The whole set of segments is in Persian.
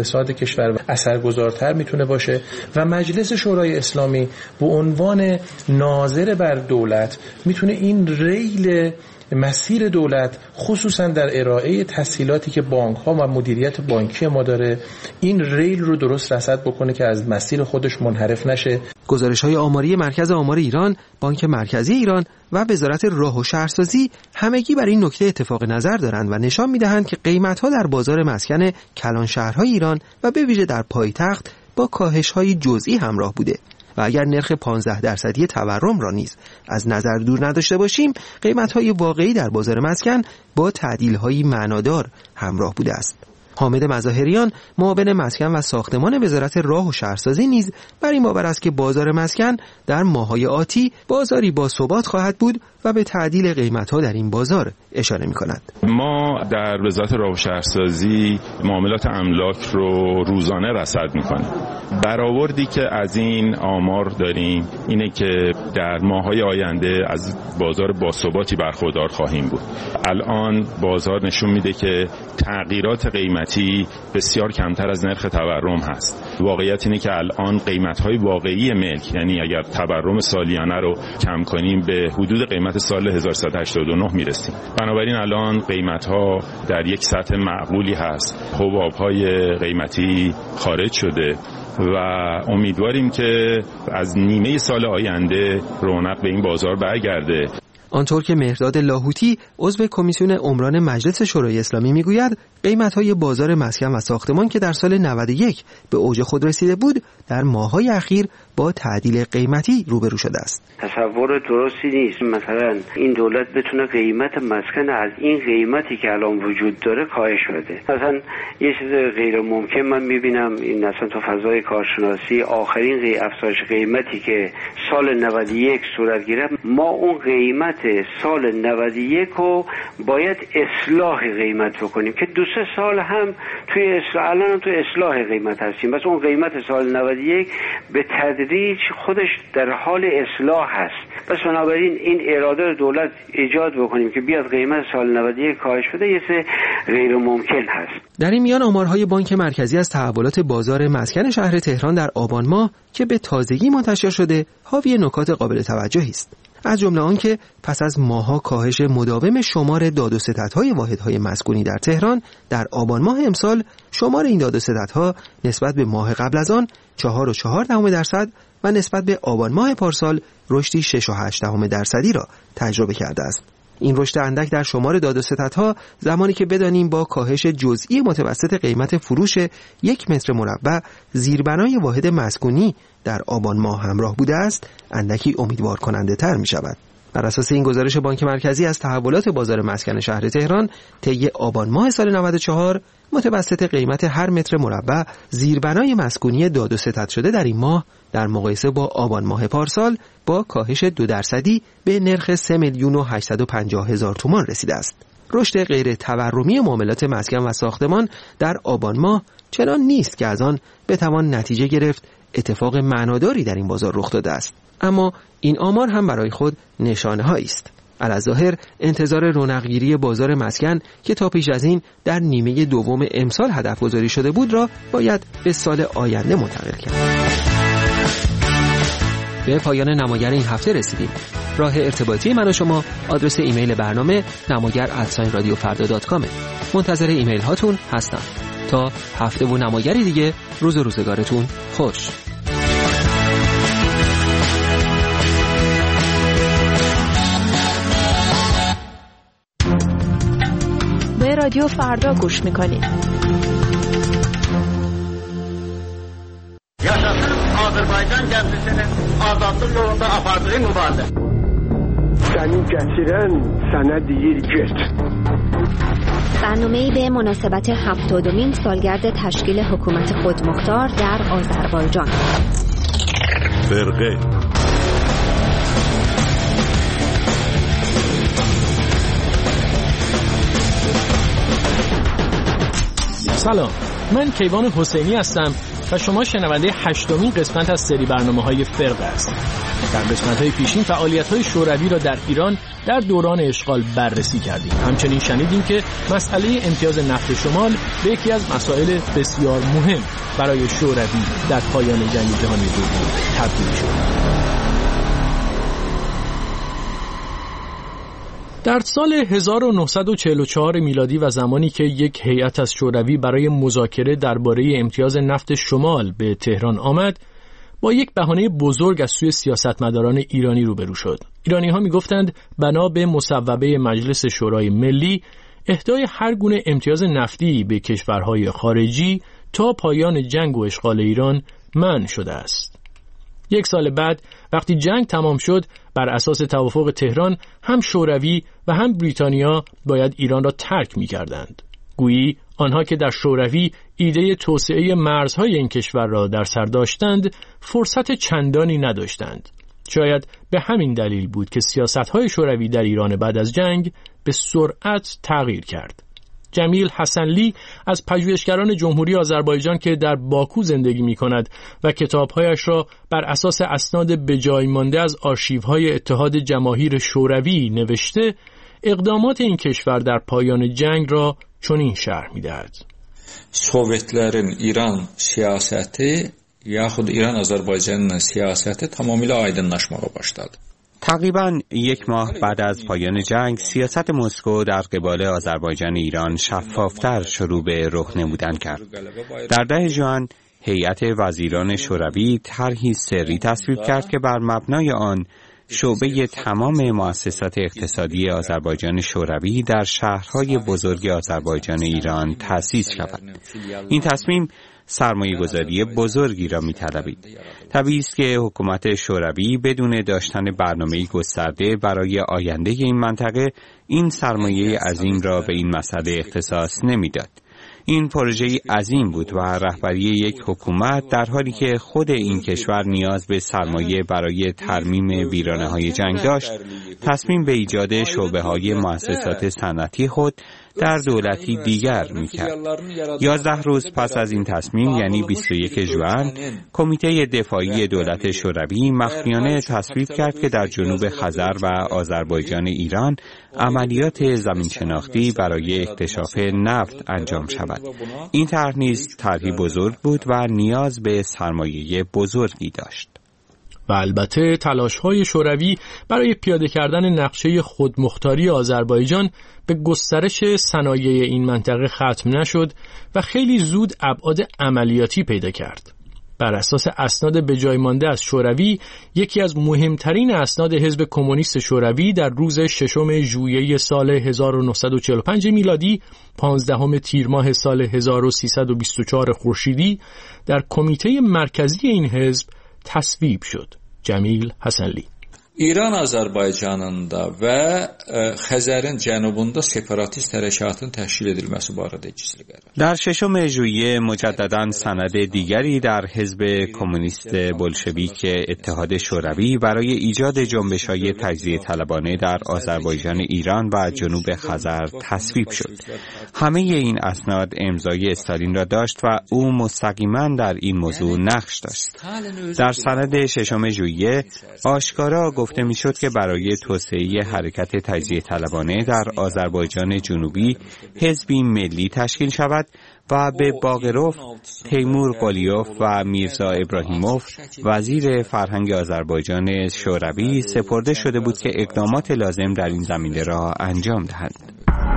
اقتصاد کشور اثرگذارتر میتونه باشه و مجلس شورای اسلامی به عنوان ناظر بر دولت میتونه این ریل مسیر دولت خصوصا در ارائه تسهیلاتی که بانک ها و مدیریت بانکی ما داره این ریل رو درست رصد بکنه که از مسیر خودش منحرف نشه. گزارش‌های آماری مرکز آمار ایران، بانک مرکزی ایران و وزارت راه و شهرسازی همگی بر این نکته اتفاق نظر دارند و نشان می‌دهند که قیمت‌ها در بازار مسکن کلان شهرهای ایران و به ویژه در پایتخت با کاهش‌های جزئی همراه بوده و اگر نرخ 15% تورم را نیز از نظر دور نداشته باشیم، قیمت‌های واقعی در بازار مسکن با تعدیل‌های معنادار همراه بوده است. حامد مظاهریان، معاون مسکن و ساختمان وزارت راه و شهرسازی نیز بر این باور است که بازار مسکن در ماه‌های آتی بازاری با ثبات خواهد بود و به تعدیل قیمت‌ها در این بازار اشاره می‌کند. ما در وزارت راه و شهرسازی معاملات املاک رو روزانه رصد می‌کنیم. برآوردی که از این آمار داریم اینه که در ماه‌های آینده از بازار با ثباتی برخوردار خواهیم بود. الان بازار نشون میده که تغییرات قیمتی بسیار کمتر از نرخ تورم هست. واقعیت اینه که الان قیمت‌های واقعی ملک، یعنی اگر تورم سالیانه رو کم کنیم به حدود قیمت سال 1389 میرسیم. بنابراین الان قیمت‌ها در یک سطح معقولی هست. حباب‌های قیمتی خارج شده و امیدواریم که از نیمه سال آینده رونق به این بازار برگرده. آنطور که مهرداد لاهوتی عضو کمیسیون عمران مجلس شورای اسلامی میگوید قیمت‌های بازار مسکن و ساختمان که در سال 91 به اوج خود رسیده بود در ماه‌های اخیر با تعدیل قیمتی روبرو شده است. تصور درستی نیست مثلا این دولت بتونه قیمت مسکن از این قیمتی که الان وجود داره کاهش بده. مثلا یه چیز غیر ممکن من میبینم این اصلا تو فضای کارشناسی آخرین افزایش قیمتی که سال 91 صورت گرفت ما اون قیمت سال 91 رو باید اصلاح قیمت بکنیم که 2-3 سال هم توی الان تو اصلاح قیمت هستیم. بس اون قیمت سال 91 به تدریج خودش در حال اصلاح هست. بس بنابراین این اراده دولت ایجاد بکنیم که بیاد قیمت سال 91 کاهش بده یه چیز غیر ممکن هست. در این میان آمارهای بانک مرکزی از تحولات بازار مسکن شهر تهران در آبان ماه که به تازگی منتشر شده حاوی نکات قابل توجهی است. از جمله آن که پس از ماه‌ها کاهش مداوم شمار داد و ستدهای واحدهای مسکونی در تهران در آبان ماه امسال شمار این داد و ستدها نسبت به ماه قبل از آن 4.4% و نسبت به آبان ماه پارسال رشدی 6.8% را تجربه کرده است. این رشد اندک در شمار داد و ستدها زمانی که بدانیم با کاهش جزئی متوسط قیمت فروش 1 متر مربع زیربنای واحد مسکونی در آبان ماه همراه بوده است، اندکی امیدوار کننده تر می شود. بر اساس این گزارش بانک مرکزی از تحولات بازار مسکن شهر تهران طی آبان ماه سال 94 متوسط قیمت هر متر مربع زیربنای مسکونی داد و ستد شده در این ماه در مقایسه با آبان ماه پارسال با کاهش 2% به نرخ 3,850,000 تومان رسیده است. رشد غیر تورمی معاملات مسکن و ساختمان در آبان ماه چنان نیست که از آن بتوان نتیجه گرفت اتفاق معناداری در این بازار رخ داده است. اما این آمار هم برای خود نشانه‌هایی است. علاوه انتظار رونق‌گیری بازار مسکن که تا پیش از این در نیمه دوم امسال هدف گذاری شده بود را باید به سال آینده منتقل کرد. به پایان نماگر این هفته رسیدیم. راه ارتباطی من و شما آدرس ایمیل برنامه namagar@radiofarda.com. منتظر ایمیل هاتون هستم. تا هفته و نماگری دیگه روز و روزگارتون خوش. به رادیو فردا گوش میکنید. Yaşasın Azərbaycan gənclisinin azadlıq yolunda apardığı mübarizə. Səni gətirən sənə deyir get. برنامه‌ای به مناسبت 70مین سالگرد تشکیل حکومت خودمختار در آذربایجان. فرقه سلام، من کیوان حسینی هستم و شما شنونده 8مین قسمت از سری برنامه‌های فرقه هستید. در قسمت‌های پیشین فعالیت‌های شوروی را در ایران در دوران اشغال بررسی کردیم. همچنین شنیدیم که مسئله امتیاز نفت شمال به یکی از مسائل بسیار مهم برای شوروی در پایان جنگ جهانی دوم تبدیل شد. در سال 1944 میلادی و زمانی که یک هیئت از شوروی برای مذاکره درباره امتیاز نفت شمال به تهران آمد، با یک بهانه بزرگ از سوی سیاستمداران ایرانی روبرو شد. ایرانی‌ها می‌گفتند بنا به مصوبه مجلس شورای ملی اهدای هر گونه امتیاز نفتی به کشورهای خارجی تا پایان جنگ و اشغال ایران منع شده است. یک سال بعد وقتی جنگ تمام شد، بر اساس توافق تهران هم شوروی و هم بریتانیا باید ایران را ترک می‌کردند. گویی آنها که در شوروی ایده توسعه مرزهای این کشور را در سر داشتند، فرصت چندانی نداشتند. شاید به همین دلیل بود که سیاست‌های شوروی در ایران بعد از جنگ به سرعت تغییر کرد. جمیل حسنلی از پژوهشگران جمهوری آذربایجان که در باکو زندگی می‌کند و کتاب‌هایش را بر اساس اسناد به جای مانده از آرشیوهای اتحاد جماهیر شوروی نوشته، اقدامات این کشور در پایان جنگ را چنین شرح می‌دهد: Sovetlərin İran siyasəti yaxud İran-Azərbaycanın siyasəti tamamilə aydınlaşmağa başladı. تقریباً یک ماه بعد از پایان جنگ، سیاست مسکو در قبال آذربایجان ایران شفافتر شروع به رخ نمودن کرد. در 10 ژوئن هیئت وزیران شوروی طرحی سری تصویب کرد که بر مبنای آن شعبه تمام مؤسسات اقتصادی آذربایجان شوروی در شهرهای بزرگ آذربایجان ایران تأسیس شود. این تصمیم سرمایه‌گذاری بزرگی را می‌طلبید. طبیعی است که حکومت شوروی بدون داشتن برنامه‌ای گسترده برای آینده این منطقه این سرمایه عظیم را به این مسئله اختصاص نمی‌داد. این پروژه عظیم بود و رهبری یک حکومت در حالی که خود این کشور نیاز به سرمایه برای ترمیم ویرانه‌های جنگ داشت، تصمیم به ایجاد شعبه‌های مؤسسات صنعتی خود در دولتی دیگر می‌کرد. 11 روز پس از این تصمیم، یعنی 21 ژوئن، کمیته دفاعی دولت شوروی مخفیانه تصویب کرد که در جنوب خزر و آذربایجان ایران عملیات زمین‌شناختی برای اکتشاف نفت انجام شود. این طرح نیز طرحی بزرگ بود و نیاز به سرمایه بزرگی داشت. و البته تلاش‌های شوروی برای پیاده کردن نقشه خودمختاری آذربایجان به گسترش صنایع این منطقه ختم نشد و خیلی زود ابعاد عملیاتی پیدا کرد. بر اساس اسناد به جای مانده از شوروی، یکی از مهمترین اسناد حزب کمونیست شوروی در روز 6 ژوئیه سال 1945 میلادی، 15 تیر ماه سال 1324 خورشیدی در کمیته مرکزی این حزب تصویب شد. جمیل حسنلی: İran Azərbaycanında və Xəzərin cənubunda separatist hərəkatın təşkil edilməsi barədə gizli qərar. در 6 ژوئیه مجدداً سند دیگری در حزب کمونیست بولشویک اتحاد شوروی برای ایجاد جنبش‌های تجزیه طلبانه در آذربایجان ایران و جنوب خزر تصویب شد. همه این اسناد امضای استالین را داشت و او مستقیما در این موضوع نقش داشت. در سند 6 ژوئیه آشکارا گفته میشد که برای توسعه حرکت تجزیه طلبانه در آذربایجان جنوبی حزبی ملی تشکیل شود و به باقروف، تیمور قلیوف و میرزا ابراهیموف وزیر فرهنگ آذربایجان شوروی سپرده شده بود که اقدامات لازم در این زمینه را انجام دهند.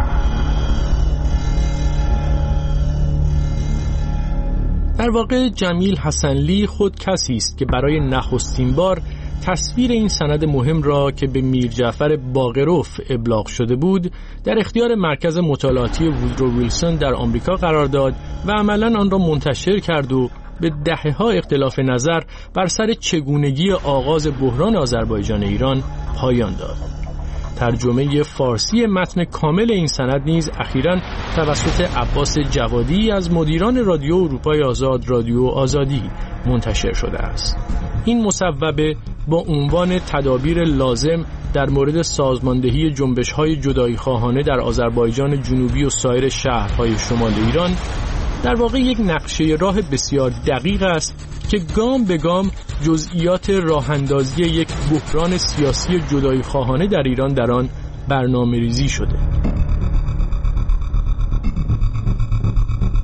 در واقع جمیل حسنلی خود کسی است که برای نخستین بار تصویر این سند مهم را که به میر جعفر باقروف ابلاغ شده بود در اختیار مرکز مطالعاتی وودرو ویلسون در آمریکا قرار داد و عملاً آن را منتشر کرد و به دهه‌ها اختلاف نظر بر سر چگونگی آغاز بحران آذربایجان ایران پایان داد. ترجمه فارسی متن کامل این سند نیز اخیراً توسط عباس جوادی از مدیران رادیو اروپای آزاد، رادیو آزادی منتشر شده است. این مصوبه با عنوان تدابیر لازم در مورد سازماندهی جنبش‌های جدایی‌خواهانه در آذربایجان جنوبی و سایر شهرهای شمال ایران در واقع یک نقشه راه بسیار دقیق است که گام به گام جزئیات راه‌اندازی یک بحران سیاسی جدایی‌خواهانه در ایران در آن برنامه‌ریزی شده.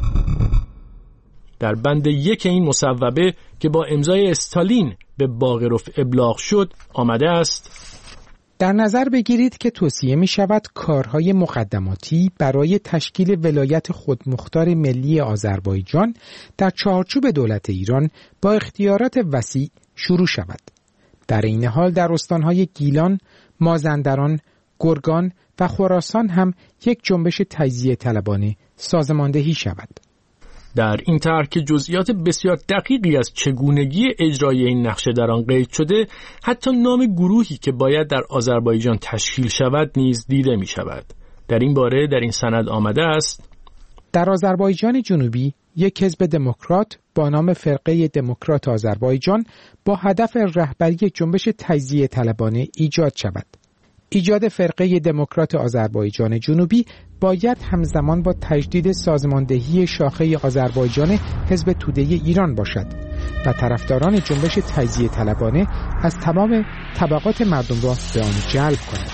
در بند 1 این مصوبه که با امضای استالین به باغروف ابلاغ شد آمده است: در نظر بگیرید که توصیه می شود کارهای مقدماتی برای تشکیل ولایت خودمختار ملی آذربایجان در چارچوب دولت ایران با اختیارات وسیع شروع شود. در این حال در استانهای گیلان، مازندران، گرگان و خراسان هم یک جنبش تجزیه طلبانه سازماندهی شود. در این طرح که جزئیات بسیار دقیقی از چگونگی اجرای این نقشه در آن قید شده، حتی نام گروهی که باید در آذربایجان تشکیل شود نیز دیده می شود. در این باره در این سند آمده است: در آذربایجان جنوبی یک حزب دموکرات با نام فرقه دموکرات آذربایجان با هدف رهبری جنبش تجزیه طلبانه ایجاد شود. ایجاد فرقه دموکرات آذربایجان جنوبی باید همزمان با تجدید سازماندهی شاخه آذربایجان حزب توده ایران باشد و طرفداران جنبش تجزیه طلبانه از تمام طبقات مردم را به آن جلب کند.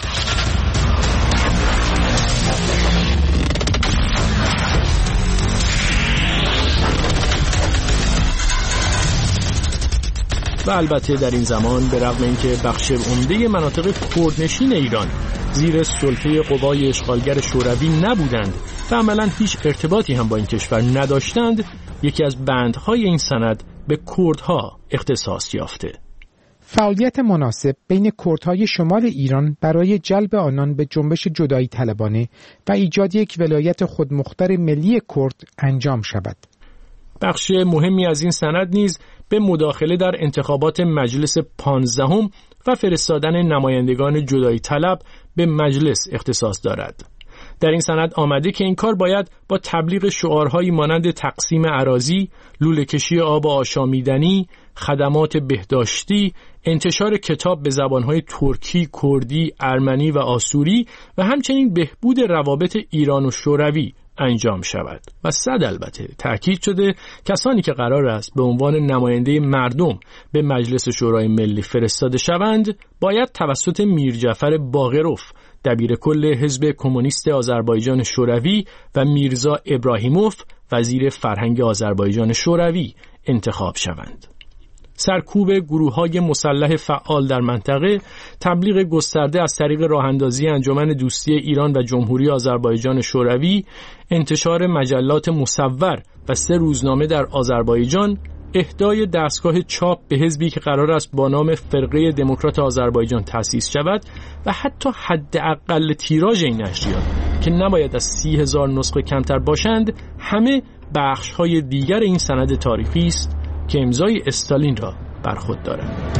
و البته در این زمان به رغم اینکه بخش عمده مناطق کردنشین ایران زیر سلطه قوای اشغالگر شوروی نبودند و عملاً هیچ ارتباطی هم با این کشور نداشتند، یکی از بندهای این سند به کردها اختصاص یافته. فعالیت مناسب بین کردهای شمال ایران برای جلب آنان به جنبش جدایی طلبانه و ایجاد یک ولایت خودمختار ملی کرد انجام شود. بخش مهمی از این سند نیز به مداخله در انتخابات مجلس 15 و فرستادن نمایندگان جدایی طلب به مجلس اختصاص دارد. در این سند آمده که این کار باید با تبلیغ شعارهایی مانند تقسیم اراضی، لوله‌کشی آب آشامیدنی، خدمات بهداشتی، انتشار کتاب به زبانهای ترکی، کردی، ارمنی و آسوری و همچنین بهبود روابط ایران و شوروی انجام شود. و البته تأکید شده کسانی که قرار است به عنوان نماینده مردم به مجلس شورای ملی فرستاده شوند باید توسط میرجعفر باقروف دبیر کل حزب کمونیست آذربایجان شوروی و میرزا ابراهیموف وزیر فرهنگ آذربایجان شوروی انتخاب شوند. سرکوب گروه‌های مسلح فعال در منطقه، تبلیغ گسترده از طریق راه‌اندازی انجمن دوستی ایران و جمهوری آذربایجان شوروی، انتشار مجلات مصور و 3 روزنامه در آذربایجان، اهدای دستگاه چاپ به حزبی که قرار است با نام فرقه دموکرات آذربایجان تأسیس شود و حتی حداقل تیراژ این نشریات که نباید از 30,000 نسخه کمتر باشند، همه بخش‌های دیگر این سند تاریخی است که امضای استالین را بر خود دارد.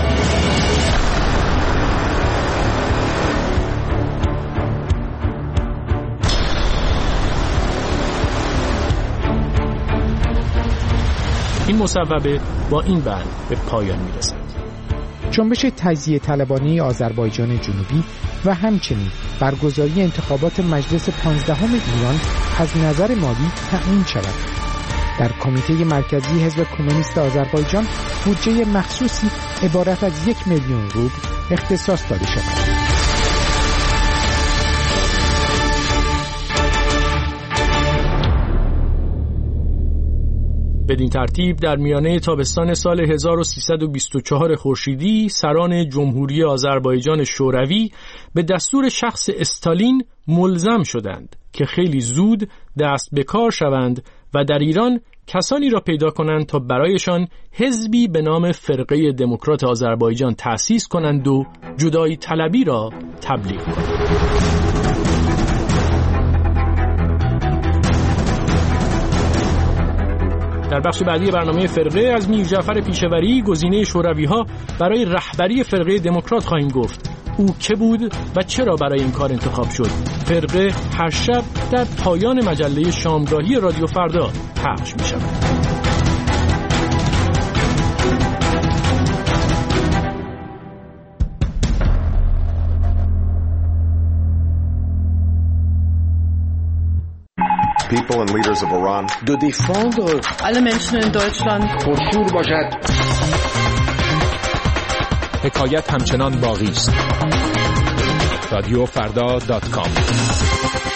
این مصوبه با این بند به پایان میرسد. جنبش تجزیه طلبانه آذربایجان جنوبی و همچنین برگزاری انتخابات مجلس 15 ایران از نظر مالی تأمین شود. در کمیته مرکزی حزب کمونیست آذربایجان بودجه مخصوصی عبارت از 1,000,000 روبل اختصاص داده شود. بدین ترتیب در میانه تابستان سال 1324 خورشیدی سران جمهوری آذربایجان شوروی به دستور شخص استالین ملزم شدند که خیلی زود دست به کار شوند و در ایران کسانی را پیدا کنند تا برایشان حزبی به نام فرقه دموکرات آذربایجان تأسیس کنند و جدایی طلبی را تبلیغ کنند. در بخش بعدی برنامه فرقه از میرجعفر پیشوری گزینه شوروی‌ها برای رهبری فرقه دموکرات خواهیم گفت. او که بود و چرا برای این کار انتخاب شد؟ فرقه هر شب در پایان مجله شامگاهی رادیو فردا پخش می شود. People and leaders of Iran. De défendre alle Menschen in Deutschland. پرشور باشد. حکایت همچنان باقی است. رادیو فردا.com